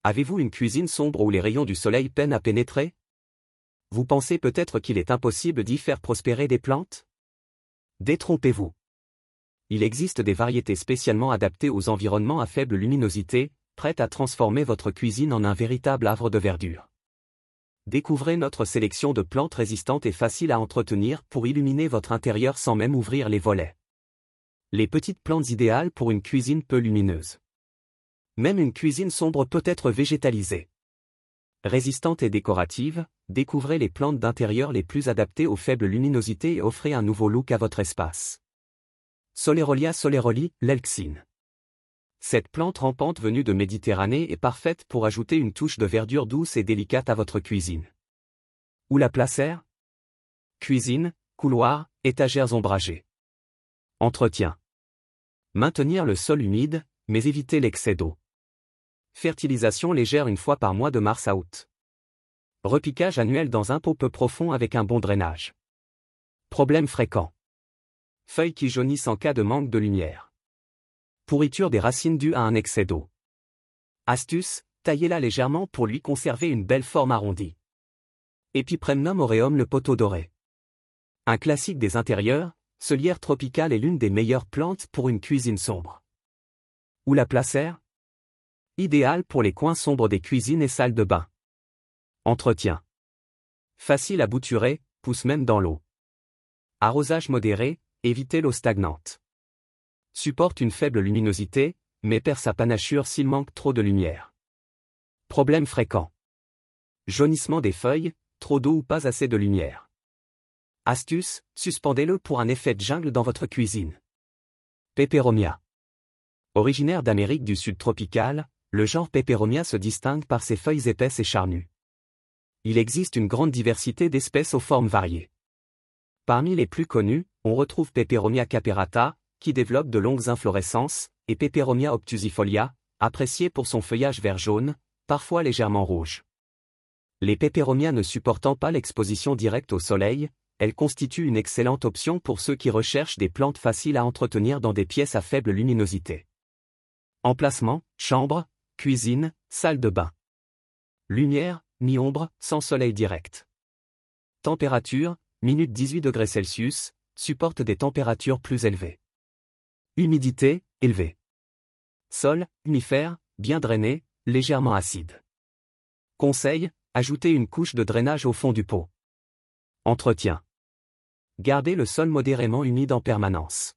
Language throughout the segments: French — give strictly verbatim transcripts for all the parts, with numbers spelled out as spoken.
Avez-vous une cuisine sombre où les rayons du soleil peinent à pénétrer? Vous pensez peut-être qu'il est impossible d'y faire prospérer des plantes? Détrompez-vous. Il existe des variétés spécialement adaptées aux environnements à faible luminosité, prêtes à transformer votre cuisine en un véritable havre de verdure. Découvrez notre sélection de plantes résistantes et faciles à entretenir pour illuminer votre intérieur sans même ouvrir les volets. Les petites plantes idéales pour une cuisine peu lumineuse. Même une cuisine sombre peut être végétalisée. Résistante et décorative, découvrez les plantes d'intérieur les plus adaptées aux faibles luminosités et offrez un nouveau look à votre espace. Solerolia soleroli, l'Elxine. Cette plante rampante venue de Méditerranée est parfaite pour ajouter une touche de verdure douce et délicate à votre cuisine. Où la placer? Cuisine, couloir, étagères ombragées. Entretien. Maintenir le sol humide, mais éviter l'excès d'eau. Fertilisation légère une fois par mois de mars à août. Repiquage annuel dans un pot peu profond avec un bon drainage. Problème fréquent. Feuilles qui jaunissent en cas de manque de lumière. Pourriture des racines due à un excès d'eau. Astuce, taillez-la légèrement pour lui conserver une belle forme arrondie. Epipremnum aureum, le poteau doré. Un classique des intérieurs, ce lierre tropical est l'une des meilleures plantes pour une cuisine sombre. Où la placer? Idéal pour les coins sombres des cuisines et salles de bain. Entretien. Facile à bouturer, pousse même dans l'eau. Arrosage modéré, évitez l'eau stagnante. Supporte une faible luminosité, mais perd sa panachure s'il manque trop de lumière. Problème fréquent. Jaunissement des feuilles, trop d'eau ou pas assez de lumière. Astuce, suspendez-le pour un effet de jungle dans votre cuisine. Peperomia. Originaire d'Amérique du Sud tropicale, le genre Peperomia se distingue par ses feuilles épaisses et charnues. Il existe une grande diversité d'espèces aux formes variées. Parmi les plus connues, on retrouve Peperomia caperata, qui développe de longues inflorescences, et Peperomia obtusifolia, apprécié pour son feuillage vert jaune, parfois légèrement rouge. Les Peperomia ne supportant pas l'exposition directe au soleil, elles constituent une excellente option pour ceux qui recherchent des plantes faciles à entretenir dans des pièces à faible luminosité. Emplacement, chambre, cuisine, salle de bain. Lumière, mi-ombre, sans soleil direct. Température, minute dix-huit degrés Celsius, supporte des températures plus élevées. Humidité, élevée. Sol, humifère, bien drainé, légèrement acide. Conseil, ajoutez une couche de drainage au fond du pot. Entretien. Gardez le sol modérément humide en permanence.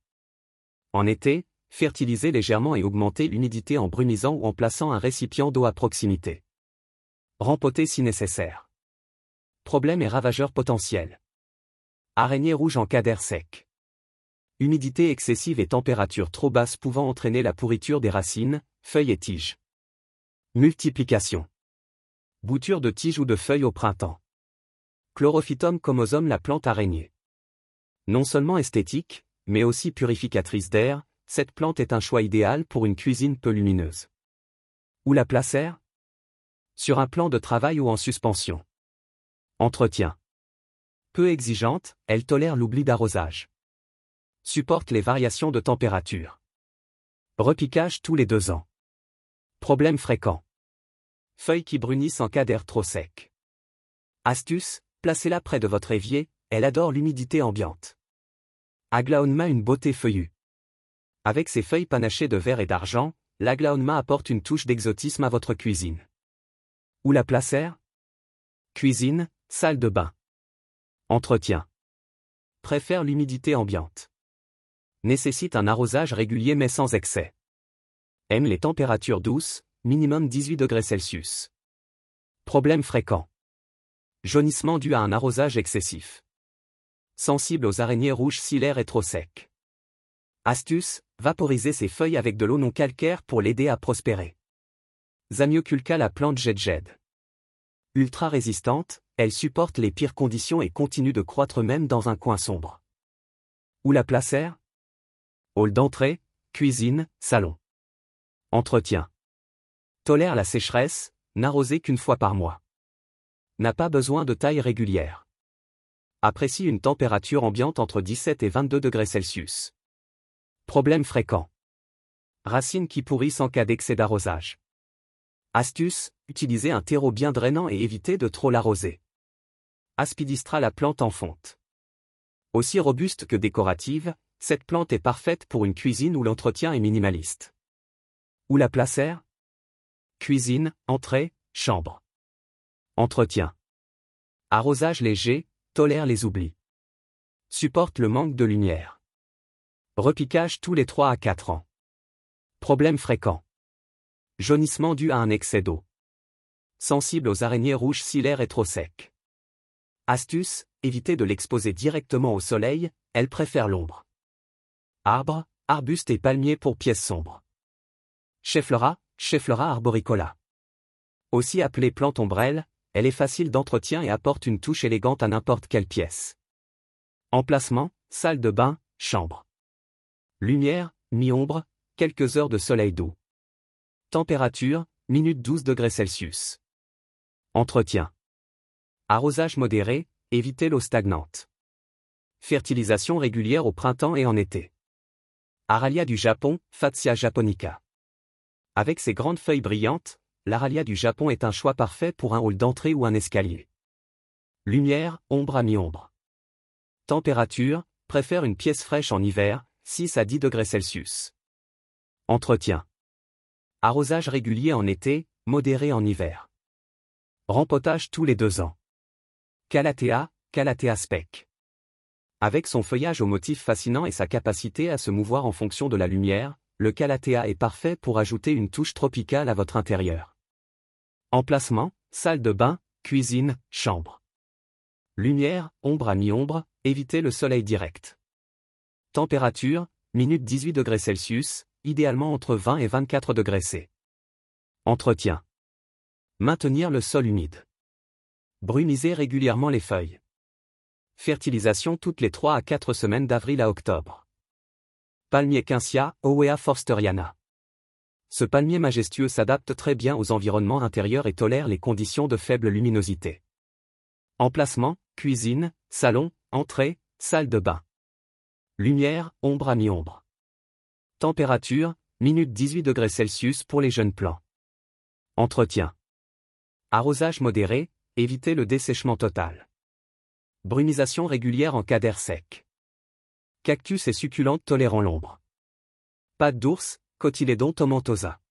En été, fertilisez légèrement et augmentez l'humidité en brumisant ou en plaçant un récipient d'eau à proximité. Rempoter si nécessaire. Problème et ravageurs potentiels. Araignée rouge en cas d'air sec. Humidité excessive et température trop basse pouvant entraîner la pourriture des racines, feuilles et tiges. Multiplication. Bouture de tiges ou de feuilles au printemps. Chlorophytum comosum, la plante araignée. Non seulement esthétique, mais aussi purificatrice d'air, cette plante est un choix idéal pour une cuisine peu lumineuse. Où la placer? Sur un plan de travail ou en suspension. Entretien. Peu exigeante, elle tolère l'oubli d'arrosage. Supporte les variations de température. Repiquage tous les deux ans. Problème fréquent. Feuilles qui brunissent en cas d'air trop sec. Astuce, placez-la près de votre évier, elle adore l'humidité ambiante. Aglaonema, une beauté feuillue. Avec ses feuilles panachées de vert et d'argent, l'aglaonema apporte une touche d'exotisme à votre cuisine. Où la placer? Cuisine, salle de bain. Entretien. Préfère l'humidité ambiante. Nécessite un arrosage régulier mais sans excès. Aime les températures douces, minimum dix-huit degrés Celsius. Problème fréquent. Jaunissement dû à un arrosage excessif. Sensible aux araignées rouges si l'air est trop sec. Astuce, vaporiser ses feuilles avec de l'eau non calcaire pour l'aider à prospérer. Zamioculca, la plante jedjed. Ultra résistante, elle supporte les pires conditions et continue de croître même dans un coin sombre. Où la placer? Hall d'entrée, cuisine, salon. Entretien. Tolère la sécheresse, n'arroser qu'une fois par mois. N'a pas besoin de taille régulière. Apprécie une température ambiante entre dix-sept et vingt-deux degrés Celsius. Problème fréquent. Racines qui pourrissent en cas d'excès d'arrosage. Astuce, utilisez un terreau bien drainant et évitez de trop l'arroser. Aspidistra la plante en fonte. Aussi robuste que décorative, cette plante est parfaite pour une cuisine où l'entretien est minimaliste. Où la placer? Cuisine, entrée, chambre. Entretien. Arrosage léger, tolère les oublis. Supporte le manque de lumière. Repiquage tous les trois à quatre ans. Problème fréquent. Jaunissement dû à un excès d'eau. Sensible aux araignées rouges si l'air est trop sec. Astuce, évitez de l'exposer directement au soleil, elle préfère l'ombre. Arbres, arbustes et palmiers pour pièces sombres. Schefflera, Schefflera arboricola. Aussi appelée plante ombrelle, elle est facile d'entretien et apporte une touche élégante à n'importe quelle pièce. Emplacement, salle de bain, chambre. Lumière, mi-ombre, quelques heures de soleil doux. Température, minute douze degrés Celsius. Entretien. Arrosage modéré, évitez l'eau stagnante. Fertilisation régulière au printemps et en été. Aralia du Japon, Fatsia japonica. Avec ses grandes feuilles brillantes, l'Aralia du Japon est un choix parfait pour un hall d'entrée ou un escalier. Lumière, ombre à mi-ombre. Température, préfère une pièce fraîche en hiver, six à dix degrés Celsius. Entretien. Arrosage régulier en été, modéré en hiver. Rempotage tous les deux ans. Calathea, Calathea spec. Avec son feuillage au motif fascinant et sa capacité à se mouvoir en fonction de la lumière, le Calathea est parfait pour ajouter une touche tropicale à votre intérieur. Emplacement, salle de bain, cuisine, chambre. Lumière, ombre à mi-ombre, évitez le soleil direct. Température, minute dix-huit degrés Celsius, idéalement entre vingt et vingt-quatre degrés C. Entretien. Maintenir le sol humide. Brumiser régulièrement les feuilles. Fertilisation toutes les trois à quatre semaines d'avril à octobre. Palmier Quincia, Owea forsteriana. Ce palmier majestueux s'adapte très bien aux environnements intérieurs et tolère les conditions de faible luminosité. Emplacement, cuisine, salon, entrée, salle de bain. Lumière, ombre à mi-ombre. Température, minute dix-huit degrés Celsius pour les jeunes plants. Entretien. Arrosage modéré, évitez le dessèchement total. Brumisation régulière en cas d'air sec. Cactus et succulentes tolérant l'ombre. Pattes d'ours, Cotylédon tomentosa.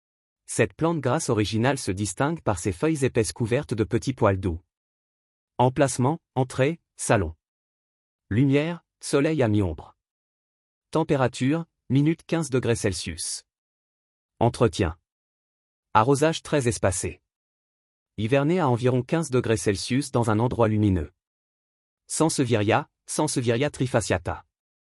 Cette plante grasse originale se distingue par ses feuilles épaisses couvertes de petits poils doux. Emplacement, entrée, salon. Lumière, soleil à mi-ombre. Température, minute quinze degrés Celsius. Entretien. Arrosage très espacé. Hiverner à environ quinze degrés Celsius dans un endroit lumineux. Sansevieria, Sansevieria trifasciata.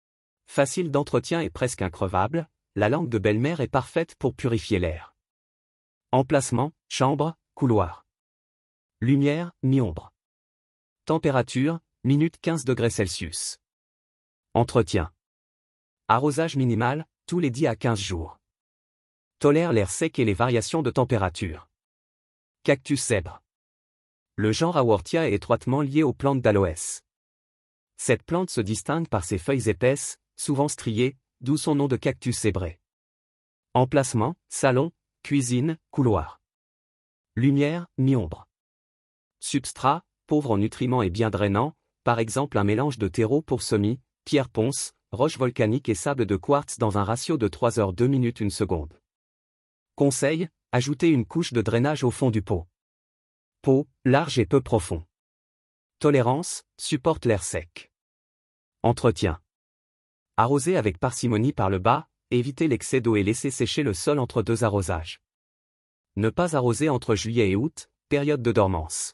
Facile d'entretien et presque increvable, la langue de belle-mère est parfaite pour purifier l'air. Emplacement, chambre, couloir. Lumière, mi-ombre. Température, minute quinze degrés Celsius. Entretien. Arrosage minimal, tous les dix à quinze jours. Tolère l'air sec et les variations de température. Cactus zèbre. Le genre Haworthia est étroitement lié aux plantes d'aloès. Cette plante se distingue par ses feuilles épaisses, souvent striées, d'où son nom de cactus zébré. Emplacement, salon, cuisine, couloir. Lumière, mi-ombre. Substrat, pauvre en nutriments et bien drainant, par exemple un mélange de terreau pour semis, pierre ponce, roche volcanique et sable de quartz dans un ratio de trois heures deux minutes une seconde. Conseil, ajoutez une couche de drainage au fond du pot. Pot, large et peu profond. Tolérance, supporte l'air sec. Entretien. Arroser avec parcimonie par le bas, évitez l'excès d'eau et laissez sécher le sol entre deux arrosages. Ne pas arroser entre juillet et août, période de dormance.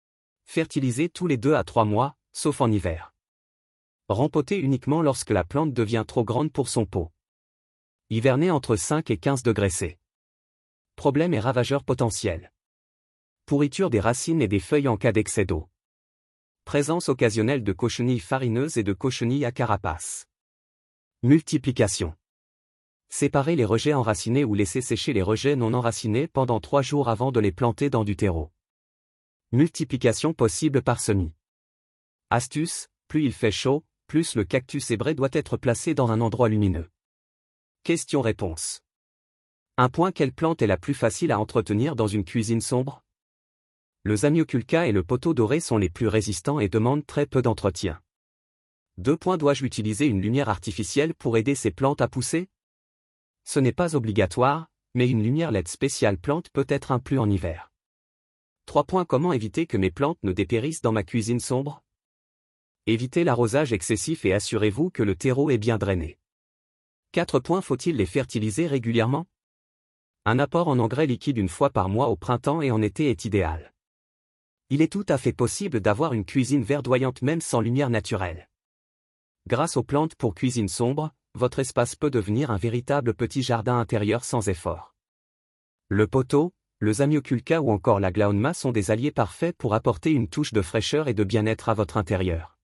Fertiliser tous les deux à trois mois, sauf en hiver. Rempoter uniquement lorsque la plante devient trop grande pour son pot. Hiverner entre cinq et quinze degrés C. Problème et ravageurs potentiels. Pourriture des racines et des feuilles en cas d'excès d'eau. Présence occasionnelle de cochenilles farineuses et de cochenilles à carapace. Multiplication. Séparer les rejets enracinés ou laisser sécher les rejets non enracinés pendant trois jours avant de les planter dans du terreau. Multiplication possible par semis. Astuce, plus il fait chaud, plus le cactus zébré doit être placé dans un endroit lumineux. Question-réponse. Un point: quelle plante est la plus facile à entretenir dans une cuisine sombre? Le Zamioculca et le poteau doré sont les plus résistants et demandent très peu d'entretien. Deux points: dois-je utiliser une lumière artificielle pour aider ces plantes à pousser? Ce n'est pas obligatoire, mais une lumière L E D spéciale plante peut être un plus en hiver. Trois points: comment éviter que mes plantes ne dépérissent dans ma cuisine sombre? Évitez l'arrosage excessif et assurez-vous que le terreau est bien drainé. Quatre points: faut-il les fertiliser régulièrement? Un apport en engrais liquide une fois par mois au printemps et en été est idéal. Il est tout à fait possible d'avoir une cuisine verdoyante même sans lumière naturelle. Grâce aux plantes pour cuisine sombre, votre espace peut devenir un véritable petit jardin intérieur sans effort. Le poteau, le Zamioculca ou encore la Glaonema sont des alliés parfaits pour apporter une touche de fraîcheur et de bien-être à votre intérieur.